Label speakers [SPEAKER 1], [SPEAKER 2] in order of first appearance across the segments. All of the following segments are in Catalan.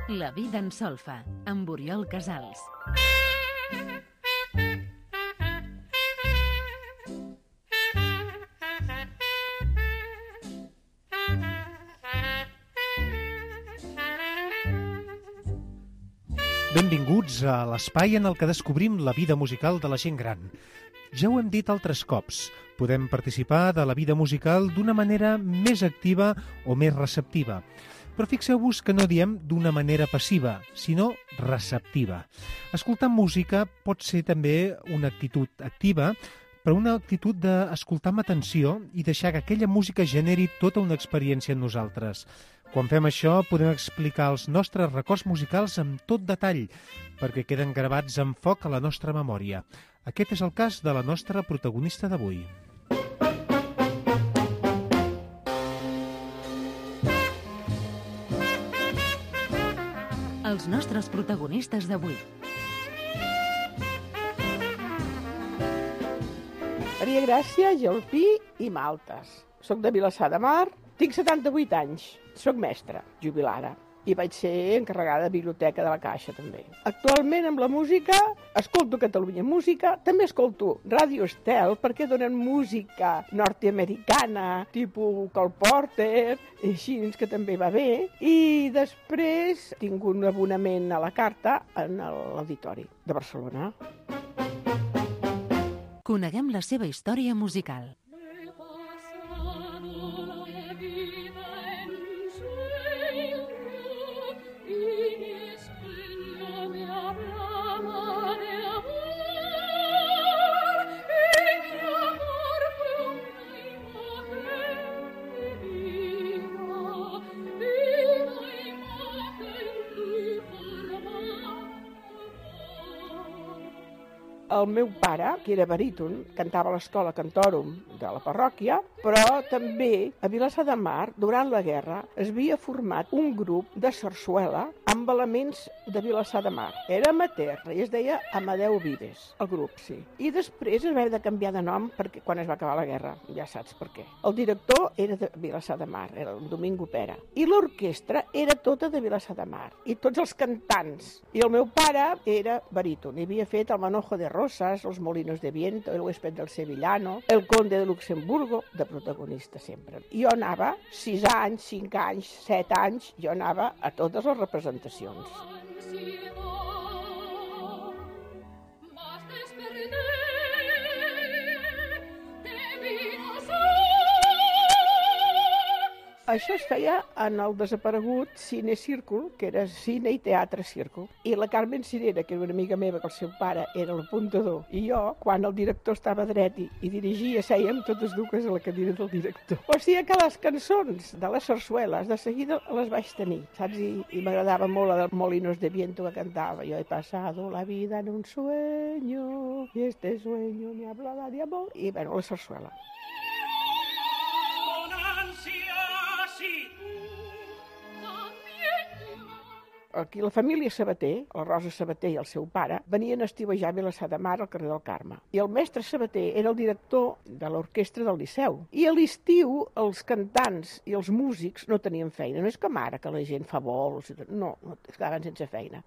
[SPEAKER 1] La vida en solfa, amb Oriol Casals.
[SPEAKER 2] Benvinguts a l'espai en el que descobrim la vida musical de la gent gran. Ja ho hem dit altres cops, podem participar de la vida musical d'una manera més activa o més receptiva. Però fixeu-vos que no diem d'una manera passiva, sinó receptiva. Escoltar música pot ser també una actitud activa, però una actitud d'escoltar amb atenció i deixar que aquella música generi tota una experiència en nosaltres. Quan fem això, podem explicar els nostres records musicals amb tot detall, perquè queden gravats amb foc a la nostra memòria. Aquest és el cas de la nostra protagonista d'avui.
[SPEAKER 1] Els nostres protagonistes d'avui.
[SPEAKER 3] Maria Gràcia, Gelpí i Maltes. Soc de Vilassar de Mar, tinc 78 anys, soc mestra, jubilada, i vaig ser encarregada de biblioteca de la Caixa, també. Actualment, amb la música, escolto Catalunya Música, també escolto Ràdio Estel, perquè donen música nord-americana, tipus Cole Porter, així que també va bé, i després tinc un abonament a la carta en l'Auditori de Barcelona.
[SPEAKER 1] Coneguem la seva història musical.
[SPEAKER 3] El meu pare, que era baríton, cantava a l'escola Cantòrum de la parròquia, però també a Vilassar de Mar, durant la guerra, es havia format un grup de sarsuela amb elements de Vilassar de Mar. Era amateur i es deia Amadeu Vives, el grup, sí. I després es va haver de canviar de nom perquè quan es va acabar la guerra, ja saps per què. El director era de Vilassar de Mar, era el Domingo Pera, i l'orquestra era tota de Vilassar de Mar, i tots els cantants. I el meu pare era baríton, i havia fet el Manojo de Rosas, Los Molinos de Viento, El huésped del Sevillano, El Conde de Luxemburgo, de protagonista sempre. Jo anava 6 anys, 5 anys, 7 anys, jo anava a totes les representacions. Això es feia en el desaparegut Cine Círcul, que era Cine i Teatre Círcul. I la Carmen Cirera, que era una amiga meva, que el seu pare era l'apuntador, i jo, quan el director estava dret i dirigia, sèiem totes dues a la cadira del director. O sigui que les cançons de les sarsueles de seguida les vaig tenir, saps? I m'agradava molt la del Molinos de Viento que cantava. Yo he pasado la vida en un sueño, y este sueño me hablaba de amor. I, bueno, la sarsuela. Aquí la família Sabater, la Rosa Sabater i el seu pare, venien a estiuejar a Vilassar de Mar al carrer del Carme. I el mestre Sabater era el director de l'orquestra del Liceu. I a l'estiu els cantants i els músics no tenien feina. No és com ara, que la gent fa vols. No, es quedaven sense feina.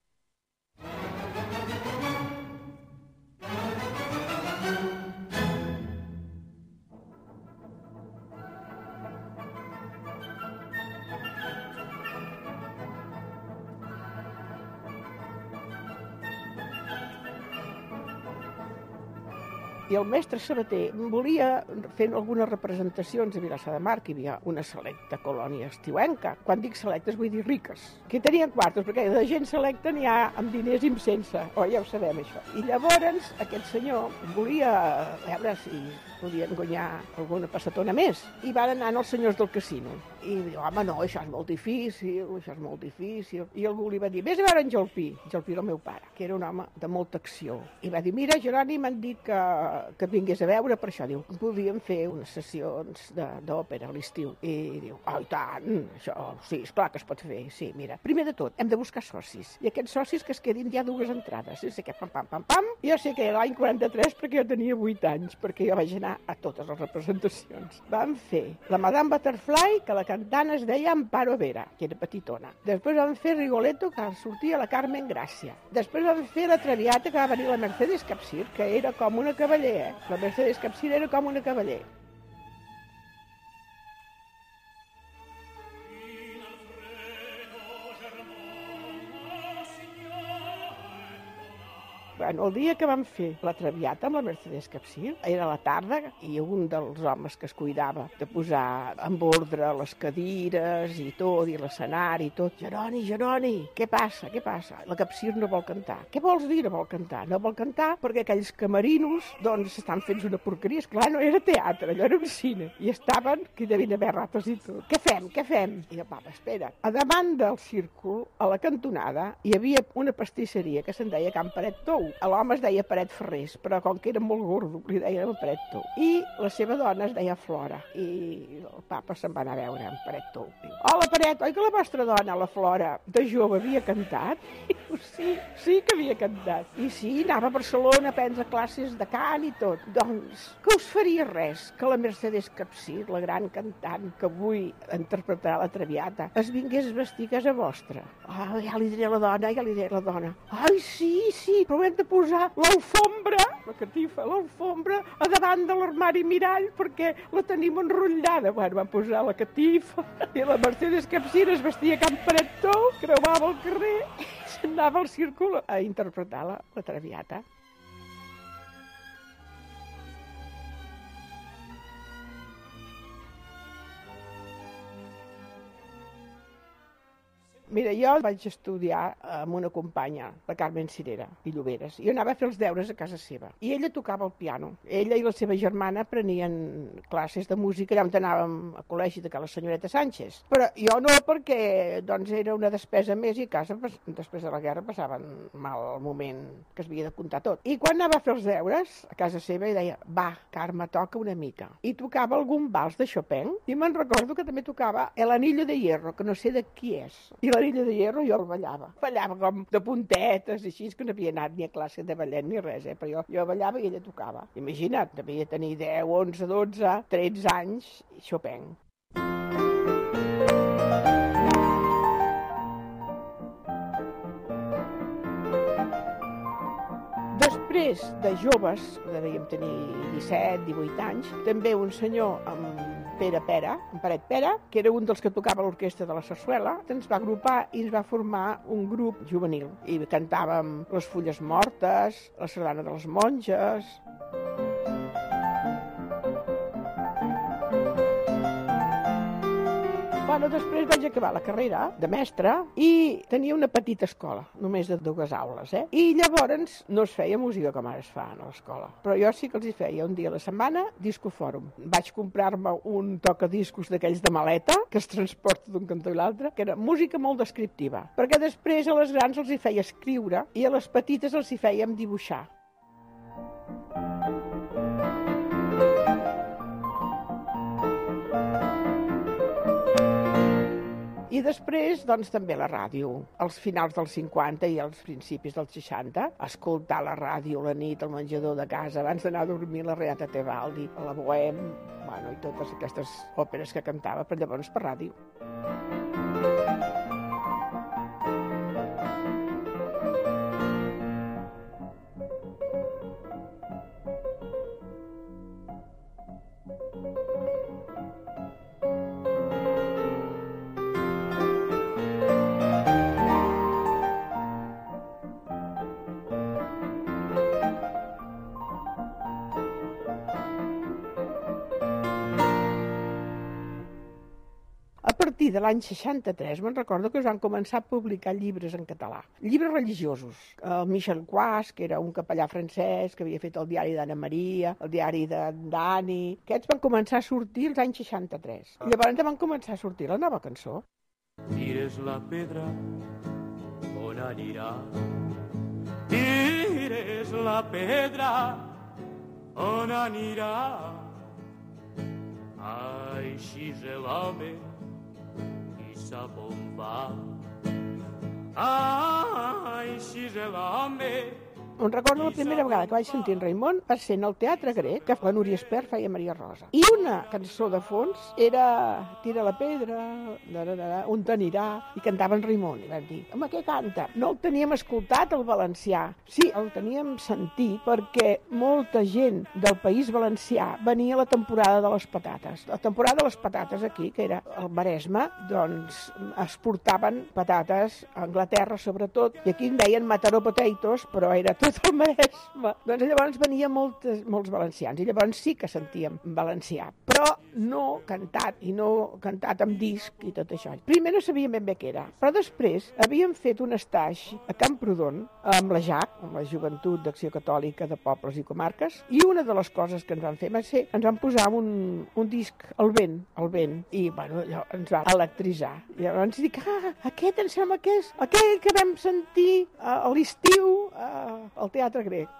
[SPEAKER 3] I el mestre Sabater volia fer algunes representacions a Vilassar de Mar, que hi havia una selecta colònia estiuenca. Quan dic selectes vull dir riques, que tenien quartos, perquè de gent selecta n'hi ha amb diners i amb sense. Ja ho sabem, això. I llavors aquest senyor volia veure si podien guanyar alguna passatona més. I van anar als senyors del casino. I diu, home, no, això és molt difícil, això és molt difícil. I algú li va dir, vés a veure en Gelpí. Gelpí era el meu pare, que era un home de molta acció. I va dir, mira, Jeroni, m'han dit que vingués a veure, per això, diu, podíem fer unes sessions d'òpera a l'estiu. I diu, oh, i tant, això, sí, esclar que es pot fer, sí, mira. Primer de tot, hem de buscar socis. I aquests socis que es quedin ja 2 entrades. I sé que pam, pam, pam, pam. Jo sé que l'any 43, perquè jo tenia 8 anys, perquè jo vaig anar anar a totes les representacions. Vam fer la Madame Butterfly, que la cantant es deia Amparo Vera, que era petitona. Després vam fer Rigoletto, que sortia la Carmen Gràcia. Després vam fer la Traviata, que va venir la Mercedes Capsir, que era com una cavaller, La Mercedes Capsir era com una cavaller. Bueno, el dia que vam fer la Traviata amb la Mercedes Capsir, era a la tarda, i un dels homes que es cuidava de posar en ordre les cadires i tot, i l'escenari i tot, Jeroni, què passa? La Capsir no vol cantar. Què vols dir no vol cantar? No vol cantar perquè aquells camerinos, doncs, estan fent una porqueria. Esclar, no era teatre, allò era un cine. I estaven, que hi devien haver rates i tot. Què fem? I papa, espera. A davant del círcul, a la cantonada, hi havia una pastisseria que se'n deia Can Paret Tou. L'home es deia Paret Ferrés, però com que era molt gordo, li deien Paret Tou. I la seva dona es deia Flora. I el papa se'n va anar a veure amb Paret Tou. Diu, hola, Paret, oi que la vostra dona, la Flora, de jove havia cantat? I diu, sí que havia cantat. I sí, anava a Barcelona a prendre classes de cant i tot. Doncs, que us faria res que la Mercedes Capsir, la gran cantant que avui interpretarà la Traviata, es vingués a vestir a casa vostra? Ah, ja li diré a la dona. Ai, sí, però hem de posar l'alfombra, la catifa, l'alfombra, a davant de l'armari mirall perquè la tenim enrotllada. Bueno, van posar la catifa i la Mercedes Capsir es vestia a Can Paret Tou, creuava el carrer i s'anava al círcul a interpretar la Traviata. Mira, jo vaig estudiar amb una companya, la Carmen Cirera i Lloberes. Jo anava a fer els deures a casa seva. I ella tocava el piano. Ella i la seva germana prenien classes de música allà on anàvem al col·legi de la senyoreta Sánchez. Però jo no, perquè doncs, era una despesa més i a casa, després de la guerra, passaven mal el moment que es havia de comptar tot. I quan anava a fer els deures a casa seva, deia, va, Carme, toca una mica. I tocava algun vals de Chopin. I me'n recordo que també tocava El Anillo de Hierro, que no sé de qui és. I l'Anillo de Hierro jo el ballava. Ballava com de puntetes, així, que no havia anat ni a classe de ballet ni res, però jo ballava i ella tocava. Imagina't, devia tenir 10, 11, 12, 13 anys, i Chopin. Després de joves, devíem tenir 17, 18 anys, també un senyor amb Paret Pera, que era un dels que tocava l'orquestra de la Sarsuela, ens va agrupar i ens va formar un grup juvenil. I cantàvem Les Fulles Mortes, La Sardana de les Monges. Bueno, després vaig acabar la carrera de mestre i tenia una petita escola, només de 2 aules, I llavors no es feia música com ara es fa a l'escola. Però jo sí que els hi feia un dia a la setmana discofòrum. Vaig comprar-me un tocadiscos d'aquells de maleta que es transporta d'un cantó i l'altre, que era música molt descriptiva, perquè després a les grans els hi feia escriure i a les petites els hi fèiem dibuixar. I després, doncs, també la ràdio. Als finals dels 50 i als principis dels 60, escoltar la ràdio a la nit, al menjador de casa, abans d'anar a dormir, la Renata Tebaldi, la Bohème, bueno, i totes aquestes òperes que cantava, però llavors per ràdio. De l'any 63, me'n recordo que es van començar a publicar llibres en català, llibres religiosos. El Michel Quas, que era un capellà francès que havia fet el diari d'Anna Maria, el diari de Dani, aquests van començar a sortir els anys 63. I llavors van començar a sortir la nova cançó.
[SPEAKER 4] Tires la pedra, on anirà? Tires la pedra, on anirà? Així és l'home, sap on va. Així és l'home
[SPEAKER 3] Em recordo la primera vegada que vaig sentir en Raimon va ser en el Teatre Grec, que la Núria Espert feia Maria Rosa. I una cançó de fons era Tira la pedra, on t'anirà, i cantava en Raimon. I vam dir, home, què canta? No el teníem escoltat, el valencià. Sí, el teníem sentit perquè molta gent del País Valencià venia a la temporada de les patates. La temporada de les patates aquí, que era el Maresme, doncs es portaven patates a Anglaterra sobretot, i aquí en deien Mataró potatoes, però era tot el Maresme. Doncs llavors venia molts valencians, i llavors sí que sentíem valencià, però no cantat, i no cantat amb disc i tot això. Primer no sabíem ben bé què era, però després havíem fet un estatge a Camprodon amb la JAC, amb la Joventut d'Acció Catòlica de Pobles i Comarques, i una de les coses que ens van fer va ser, ens van posar un disc al vent, i bueno, allò ens va electritzar. I llavors dic, aquest em sembla que és aquell que vam sentir a l'estiu al Teatre Grec.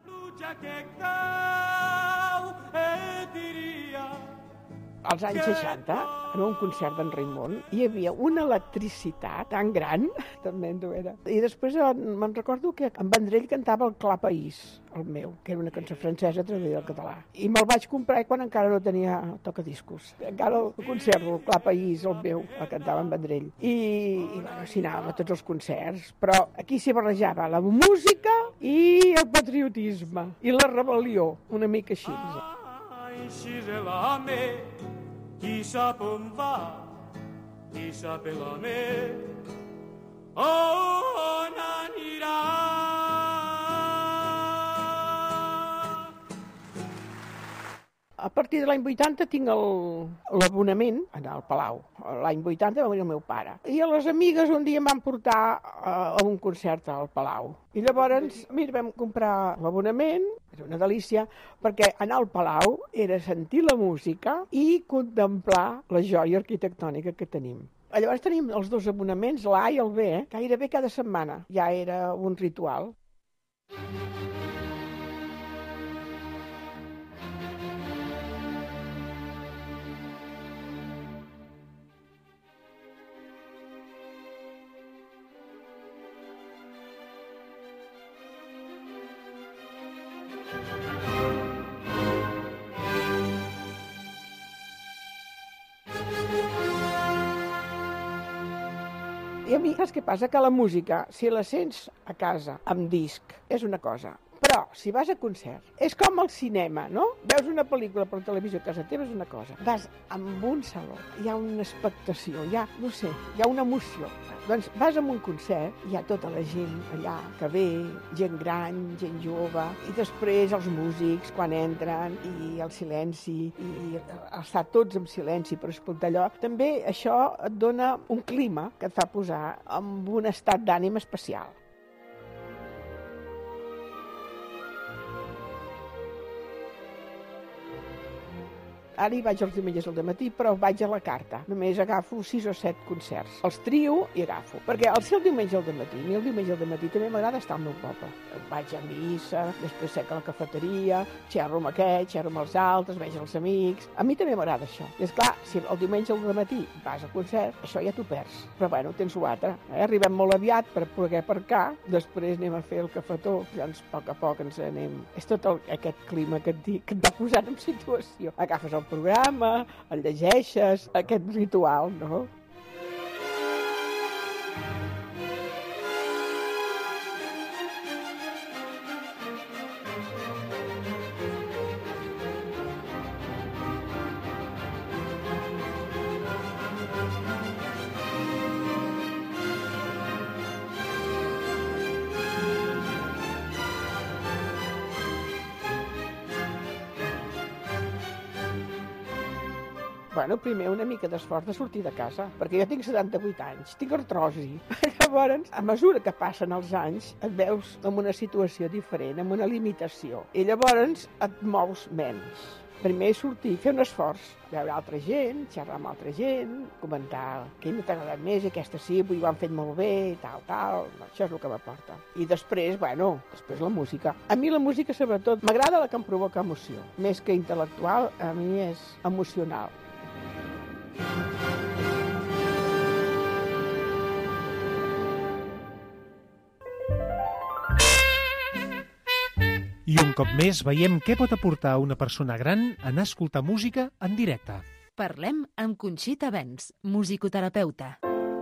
[SPEAKER 3] Als anys 60, en un concert d'en Raimon, hi havia una electricitat tan gran, tremendo era. I després me'n recordo que en Vendrell cantava el Clar País, el meu, que era una cançó francesa traduïda al català. I me'l vaig comprar quan encara no tenia tocadiscos. Encara el conservo, el Clar País, el meu, el cantava en Vendrell. I bueno, sí, anàvem a tots els concerts, però aquí s'hi barrejava la música i el patriotisme, i la rebel·lió, una mica així.
[SPEAKER 4] Qui sap on va, qui sap la mer, on anirà.
[SPEAKER 3] A partir de l'any 80 tinc l'abonament al Palau. L'any 80 va venir el meu pare. I a les amigues un dia em van portar a un concert al Palau. I llavors, mira, vam comprar l'abonament, era una delícia, perquè anar al Palau era sentir la música i contemplar la joia arquitectònica que tenim. Llavors tenim els dos abonaments, l'A i el B, gairebé cada setmana. Ja era un ritual. I a mi, saps què passa? Que la música, si la sents a casa, amb disc, és una cosa. Però, si vas a concert, és com al cinema, no? Veus una pel·lícula per televisió a casa teva, és una cosa. Vas amb un saló, hi ha una expectació, hi ha una emoció. Doncs vas a un concert, hi ha tota la gent allà que ve, gent gran, gent jove, i després els músics quan entren, i el silenci, i estar tots en silenci per escoltar allò. També això et dona un clima que et fa posar en un estat d'ànim especial. Ara hi vaig els diumenges al matí, però vaig a la carta. Només agafo 6 o 7 concerts. Els trio i agafo. Perquè al ser el diumenge al matí, ni el diumenge al matí també m'agrada estar al meu poble. Vaig a missa, després sec a la cafeteria, xerro amb aquest, xerro amb els altres, veig els amics. A mi també m'agrada això. I esclar, si el diumenge al matí vas al concert, això ja t'ho perds. Però bueno, tens l'altre. Arribem molt aviat per poder aparcar, després anem a fer el cafetó, llavors a poc ens anem. És tot aquest clima que et dic, que et va posant en situació. Agafes el programa, el llegeixes, aquest ritual, no? Bueno, primer una mica d'esforç de sortir de casa, perquè jo tinc 78 anys, tinc artrosi. Llavors, a mesura que passen els anys, et veus en una situació diferent, amb una limitació. I llavors et mous menys. Primer sortir, fer un esforç, veure altra gent, xerrar amb altra gent, comentar què no t'ha agradat més, aquesta sí, avui ho han fet molt bé, tal. Això és el que m'aporta. I després, després la música. A mi la música, sobretot, m'agrada la que em provoca emoció. Més que intel·lectual, a mi és emocional.
[SPEAKER 2] Un cop més veiem què pot aportar a una persona gran anar a escoltar música en directe.
[SPEAKER 1] Parlem amb Conxita Bens, musicoterapeuta.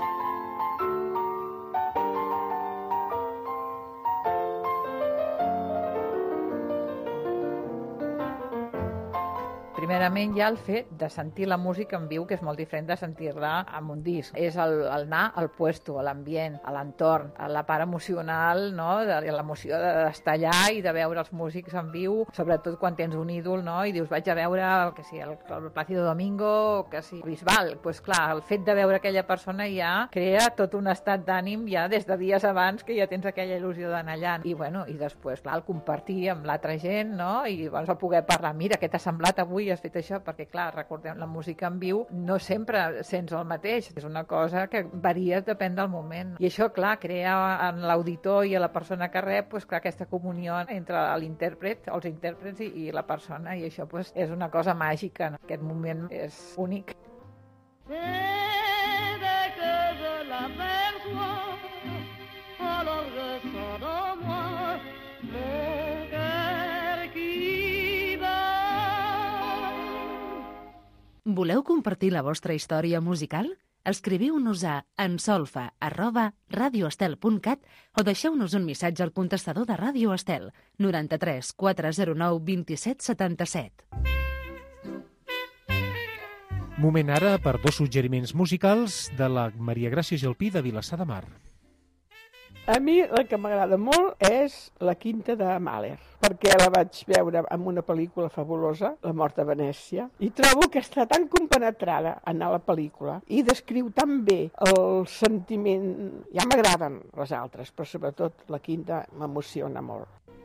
[SPEAKER 5] Primerament hi ha el fet de sentir la música en viu, que és molt diferent de sentir-la en un disc. És el anar al puesto, a l'ambient, a l'entorn, a la part emocional, no? De l'emoció d'estar allà i de veure els músics en viu, sobretot quan tens un ídol, no? I dius, vaig a veure el Plácido Domingo, que sí, Bisbal. Pues clar, el fet de veure aquella persona ja crea tot un estat d'ànim ja des de dies abans, que ja tens aquella il·lusió d'anar allà. I bueno, i després, clar, el compartir amb l'altra gent, no? I llavors el poder parlar, mira, què t'ha semblat avui, has fet això, perquè clar, recordem, la música en viu no sempre sents el mateix, és una cosa que varia, depèn del moment. I això, clar, crea en l'auditor i a la persona que rep, pues, clar, aquesta comunió entre l'intèrpret, els intèrprets i la persona, i això pues, és una cosa màgica. Aquest moment és únic.
[SPEAKER 6] Dès que je l'aperçois, alors je sens dans moi mon cœur qui bat.
[SPEAKER 1] Voleu compartir la vostra història musical? Escriviu-nos a ensolfa@radioestel.cat o deixeu-nos un missatge al contestador de Ràdio Estel 93 409 27 77.
[SPEAKER 2] Moment ara per 2 suggeriments musicals de la Maria Gràcia Gelpí de Vilassar de Mar.
[SPEAKER 3] A mi la que m'agrada molt és La Quinta de Mahler, perquè la vaig veure en una pel·lícula fabulosa, La mort de Venècia, i trobo que està tan compenetrada en la pel·lícula i descriu tan bé el sentiment. Ja m'agraden les altres, però sobretot La Quinta m'emociona molt.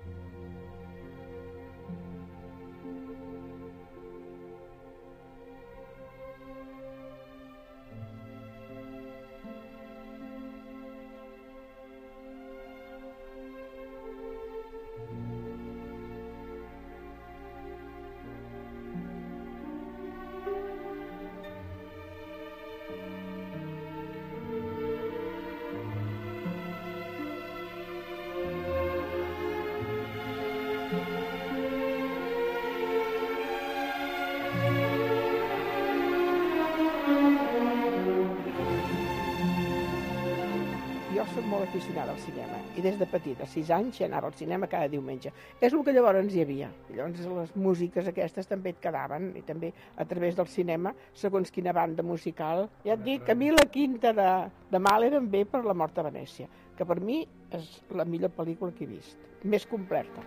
[SPEAKER 3] Jo soc molt aficionada al cinema i des de petita, a 6 anys, ja anava al cinema cada diumenge. És el que llavors hi havia. Llavors les músiques aquestes també et quedaven i també a través del cinema, segons quina banda musical. Ja et dic, a mi La Quinta de Mahler em ve per La mort de Venècia, que per mi és la millor pel·lícula que he vist, més completa.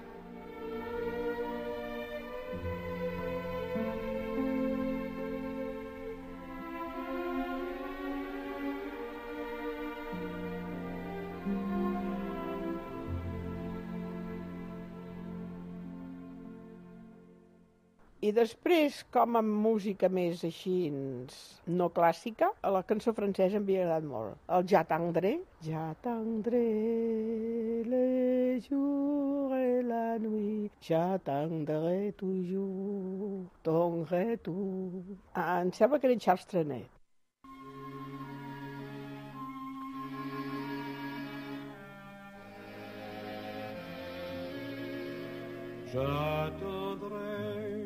[SPEAKER 3] I després, com a música més així no clàssica, la cançó francesa em havia agradat molt. El J'attendrai le jour et la nuit, j'attendrai toujours ton retour. Em sembla que era en Charles Trenet.
[SPEAKER 4] J'attendrai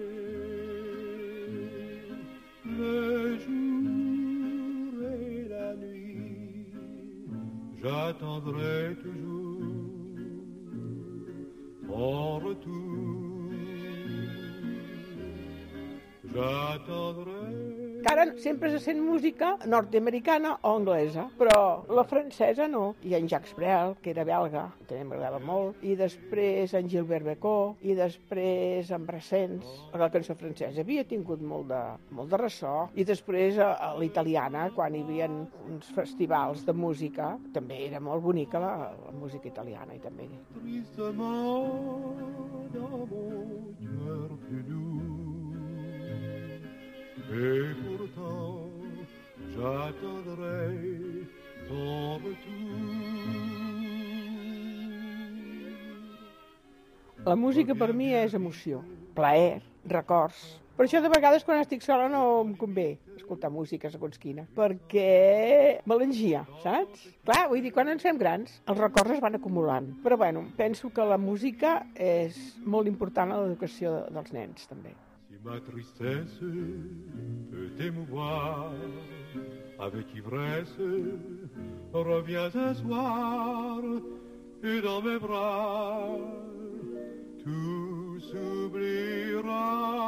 [SPEAKER 4] le jour et la nuit, j'attendrai toujours ton retour, j'attendrai.
[SPEAKER 3] Encara sempre se sent música nord-americana o anglesa, però la francesa no. I en Jacques Brel, que era belga, també m'agradava molt, i després en Gilbert Bécaud, i després en Brassens. La cançó francesa havia tingut molt de ressò, i després a l'italiana, quan hi havia uns festivals de música, també era molt bonica la música italiana, i també.
[SPEAKER 4] Tristement dans mon cœur plus doux, et pourtant j'attendrai ton retour.
[SPEAKER 3] La música per mi és emoció, plaer, records, Per això de vegades quan estic sola no em convé escoltar música segons quina, perquè melangia, saps? Clar, vull dir, quan ens fem grans, els records es van acumulant. Però bueno, penso que la música és molt important a l'educació dels nens, també.
[SPEAKER 4] Si ma tristesse peut t'émouvoir, avec ivresse, reviens un soir, et dans mes bras, tout s'oubliera.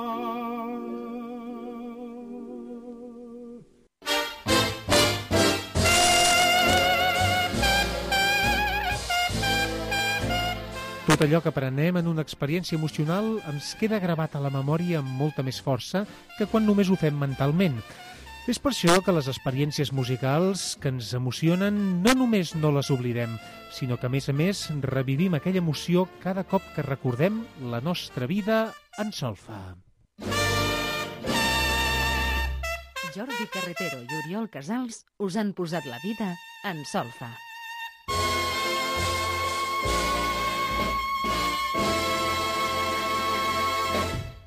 [SPEAKER 2] Tot allò que aprenem en una experiència emocional ens queda gravat a la memòria amb molta més força que quan només ho fem mentalment. És per això que les experiències musicals que ens emocionen no només no les oblidem, sinó que, a més, revivim aquella emoció cada cop que recordem la nostra vida en solfa.
[SPEAKER 1] Jordi Carretero i Oriol Casals us han posat la vida en solfa.